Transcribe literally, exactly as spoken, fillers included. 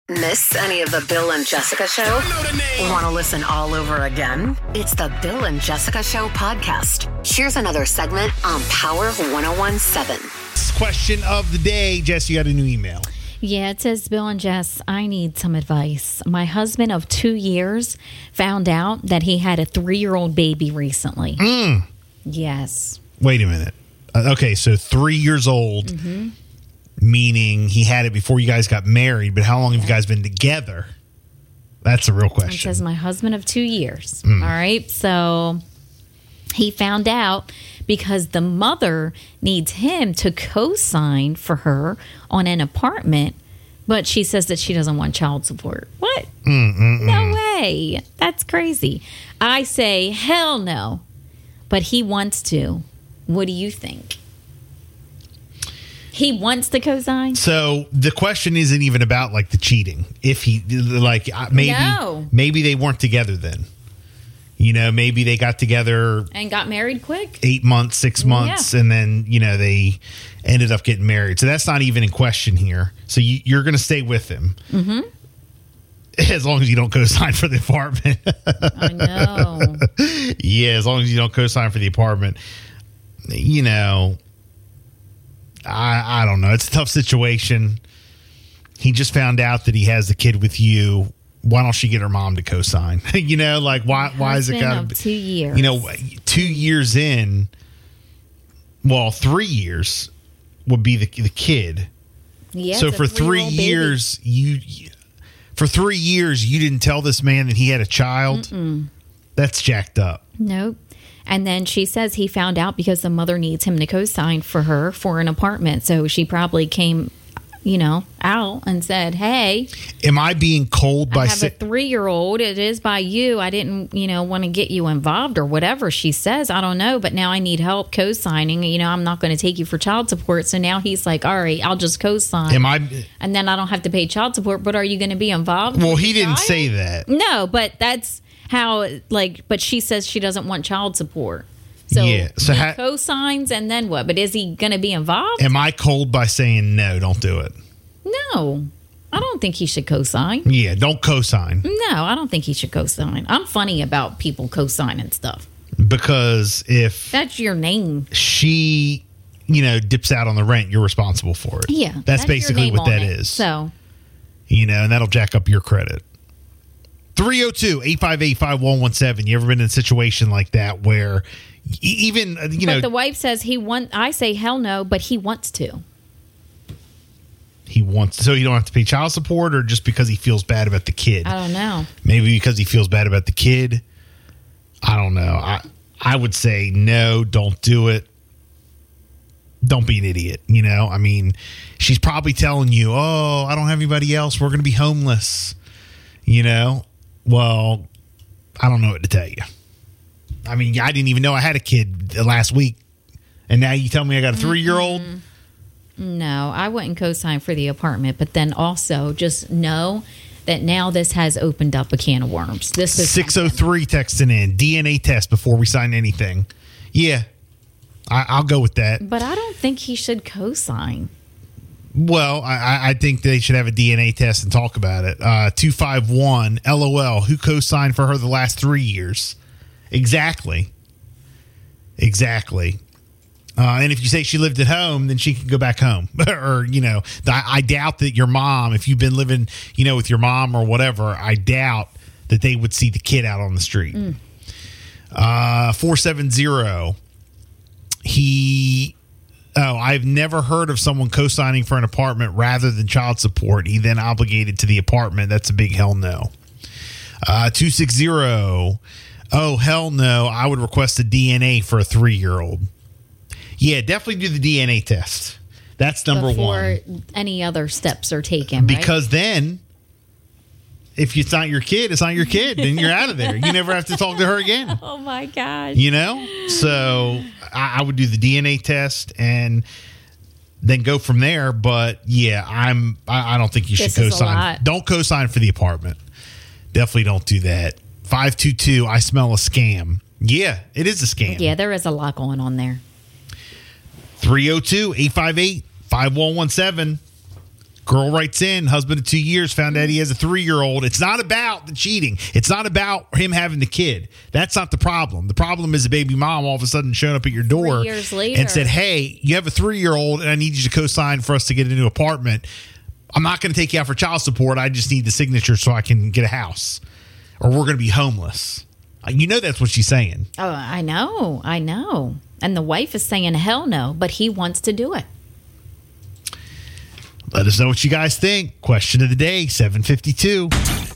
Miss any of the Bill and Jessica Show? Want to listen all over again? It's the Bill and Jessica Show podcast. Here's another segment on Power one oh one point seven. Question of the day. Jess, you got a new email. Yeah, it says, Bill and Jess, I need some advice. My husband of two years found out that he had a three-year-old baby recently. Mm. Yes. Wait a minute. Uh, okay, so three years old. Mm-hmm. Meaning he had it before you guys got married, but how long have you guys been together? That's a real question. It says my husband of two years. Mm. All right. So he found out because the mother needs him to co-sign for her on an apartment, but she says that she doesn't want child support. What? Mm-mm-mm. No way. That's crazy. I say, hell no. But he wants to. What do you think? He wants to co-sign? So the question isn't even about like the cheating. If he like maybe No. maybe they weren't together then. You know, maybe they got together And got married quick? eight months, six months, Yeah. and then, you know, they ended up getting married. So that's not even in question here. So you, you're going to stay with him. Mm-hmm. As long as you don't co-sign for the apartment. I know. Yeah, as long as you don't co-sign for the apartment. You know, I, I don't know. It's a tough situation. He just found out that he has the kid with you. Why don't she get her mom to co-sign? You know, like why? Why is it got to two years? You know, two years in. Well, three years would be the the kid. Yeah. So for three years, you for three years you didn't tell this man that he had a child. Mm-mm. That's jacked up. Nope. And then she says he found out because the mother needs him to co-sign for her for an apartment. So she probably came, you know, out and said, hey. Am I being cold by I have si- a three-year-old. It is by you. I didn't, you know, want to get you involved or whatever she says. I don't know. But now I need help co-signing. You know, I'm not going to take you for child support. So now he's like, all right, I'll just co-sign. Am I? And then I don't have to pay child support. But are you going to be involved? Well, with he the didn't child? say that. No, but that's how, like, but she says she doesn't want child support. So, Yeah, so he ha- co-signs and then what? But is he going to be involved? Am I cold by saying no? Don't do it. No, I don't think he should co-sign. Yeah, don't co-sign No, I don't think he should co-sign. I'm funny about people co-signing stuff. because if That's your name. she, you know, dips out on the rent, you're responsible for it. Yeah. that's, your basically name what on that it. is. So, You know, and that'll jack up your credit. three oh two, eight five eight, five one one seven. You ever been in a situation like that where e- even, uh, you but know, the wife says he want. I say hell no, but he wants to. he wants, so you don't have to pay child support, or just because he feels bad about the kid? I don't know. Maybe because he feels bad about the kid. I don't know. I I would say no, don't do it. Don't be an idiot, you know? I mean, she's probably telling you, oh, I don't have anybody else. We're going to be homeless, you know? Well, I don't know what to tell you. I mean, I didn't even know I had a kid last week, and now you tell me I got a three-year-old? Mm-hmm. No, I wouldn't co-sign for the apartment, but then also just know that now this has opened up a can of worms. This is six oh three texting in, D N A test before we sign anything. Yeah, I, I'll go with that. But I don't think he should co-sign. Well, I, I think they should have a D N A test and talk about it. Uh, two five one, LOL, who co-signed for her the last three years? Exactly. Exactly. Uh, and if you say she lived at home, then she can go back home. Or, you know, I, I doubt that your mom, if you've been living, you know, with your mom or whatever, I doubt that they would see the kid out on the street. Mm. Uh, four seven zero, he... Oh, I've never heard of someone co-signing for an apartment rather than child support. He then obligated to the apartment. That's a big hell no. Uh, two six zero. Oh, hell no. I would request a D N A for a three-year-old. Yeah, definitely do the D N A test. That's number Before one. any other steps are taken, right? Because then, if it's not your kid, it's not your kid. Then you're out of there. You never have to talk to her again. Oh, my gosh. You know? So I, I would do the D N A test and then go from there. But, yeah, I'm, I, I don't think you should This is a co-sign. lot. Don't co-sign for the apartment. Definitely don't do that. five two two, I smell a scam. Yeah, it is a scam. Yeah, there is a lot going on there. three oh two, eight five eight, five one one seven. Girl writes in, husband of two years, found out he has a three-year-old. It's not about the cheating. It's not about him having the kid. That's not the problem. The problem is the baby mom all of a sudden showing up at your door Three years later. and said, hey, you have a three-year-old and I need you to co-sign for us to get a new apartment. I'm not going to take you out for child support. I just need the signature so I can get a house, or we're going to be homeless. You know that's what she's saying. Oh, I know. I know. And the wife is saying hell no, but he wants to do it. Let us know what you guys think. Question of the day, seven fifty-two.